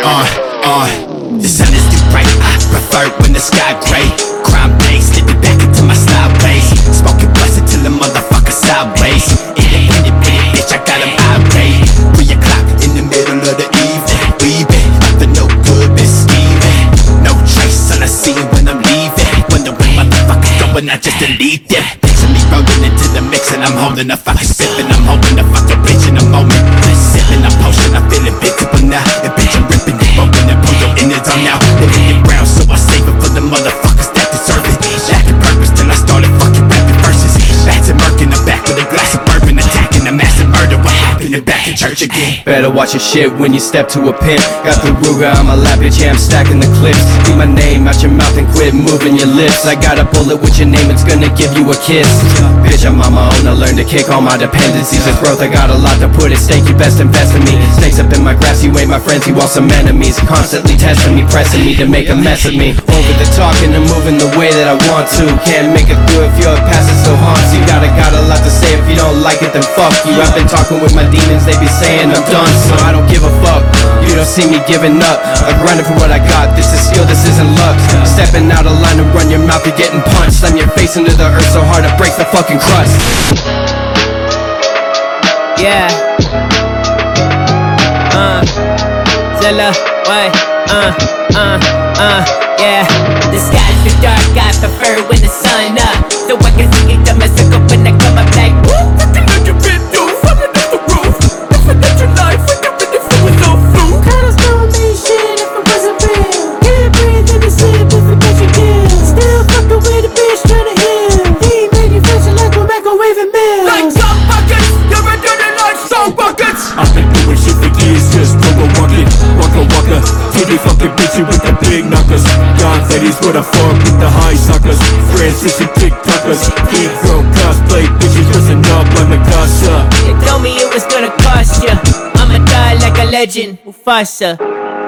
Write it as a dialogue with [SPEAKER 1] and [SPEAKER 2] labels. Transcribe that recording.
[SPEAKER 1] The sun is too bright, I prefer when the sky gray. Crime days, slipping back into my sideways. Smoking blunts until the motherfucker sideways. Independent bitch, I got him irate. 3 o'clock in the middle of the evening. Weaving, up to no good, been scheming. No trace on the scene when I'm leaving. Wonder where motherfuckers going, I just delete them. Picture me rolling into the mix and I'm holding a fucking sipping. I'm holding a fucking bitch in a moment. Sipping, I'm potion, I'm feeling visible now. And bitch, I'm ripping it, open and pull your innards on now. Living it brown, so I save it for the motherfuckers that deserve it. Lacking purpose till I started fucking rapping verses. Bats and murk in the back with a glass of bourbon. Attacking a massive murder, what happened? Back in church again.
[SPEAKER 2] Better watch your shit when you step to a pimp. Got the Ruger on my lap, bitch, yeah, I'm stacking the clips. Keep my name out your mouth and quit moving your lips. I got a bullet with your name, it's gonna give you a kiss. Bitch, I'm on my own, I learned to kick all my dependencies. With growth, I got a lot to put at stake, you best invest in me. Snakes up in my grass, you ain't my friends, you want some enemies. Constantly testing me, pressing me to make a mess of me. Over the talking and moving the way that I want to. Can't make it through if you're a pass, it so haunts you. Got a lot to say, if you don't like it then fuck you. I've been talking with my demons, they be saying I'm done, so I don't give a fuck. You don't see me giving up, I grinded for what I got. This is skill, this isn't luck. Stepping out of line and run your mouth, you're getting punched. Slam your face into the earth so hard it breaks the fucking crust.
[SPEAKER 3] Yeah. Zilla, wait, yeah. The sky's too dark, I prefer when the sun up. So I can see it come a circle when I come up like woo. Looking at your been through, falling off the roof. Living at your life, when you're in the flow with no fluke. Colors don't mean shit if it wasn't real. Can't breathe in the sleep if it got you kill. Still fucking with the bitch trying to heal. He manufactured like a microwaving meal. Like some buckets, you're a dirty like some buckets.
[SPEAKER 4] I've been doing shit for years, just walking. Waka, kitty fucking bitchy with the big knockers. Young ladies with a fuck with the high suckers. Friends, and TikTokers. Big girl cosplay bitches dressing up like Mikasa.
[SPEAKER 3] They told me it was gonna cost ya. I'ma die like a legend, Mufasa.